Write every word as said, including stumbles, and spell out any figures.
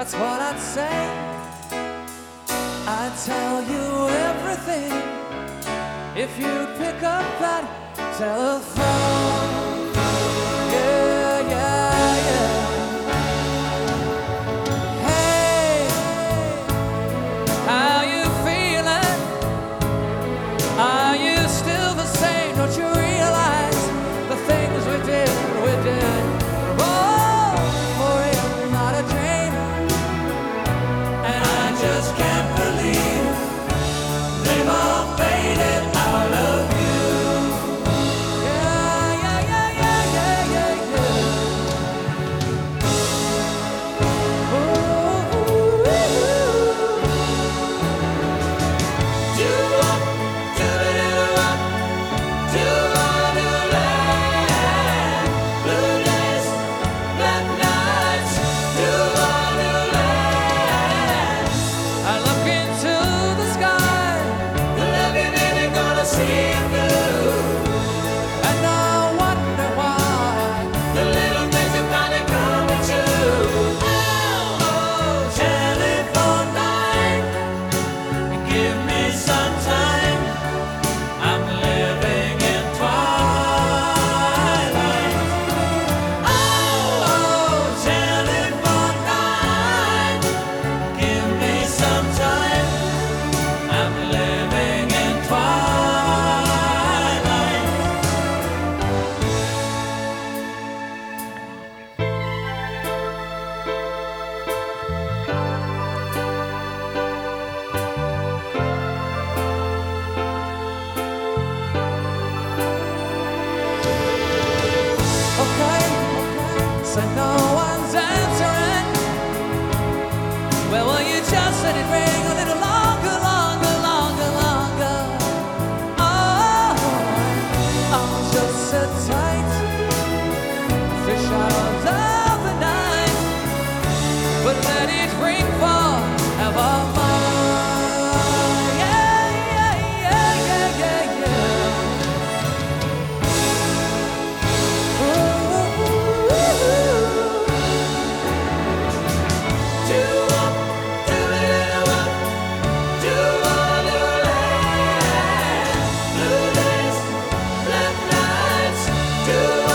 that's what I'd say. I'd tell you everything if you'd pick up that telephone. Yeah, yeah, yeah. Hey, how you feeling? Are you still the same? Don't you realize the things we did, we did were all for real, not a dream? And I just can't believe they've all faded out of you. Yeah, yeah, yeah, yeah, yeah, yeah, yeah. Ooh, ooh, ooh. Do up, do it up, do on to land. Blue days, black nights, do on to land. I look into the sky, the living in it gonna see it through. And I wonder why the little things are finally coming true. Oh, telephone line, give me some time. I'm living in twilight. Oh, telephone line, give me some time. I'm living in twilight. Okay, so no one's answering. Well, will you just let it ring a little longer, longer, longer, longer? Oh, I'll just sit tight, fish out of the night, but let it ring forevermore. Yeah, yeah, yeah, yeah, yeah, yeah. Do up, do it up, do on to land. Blue days, black nights, do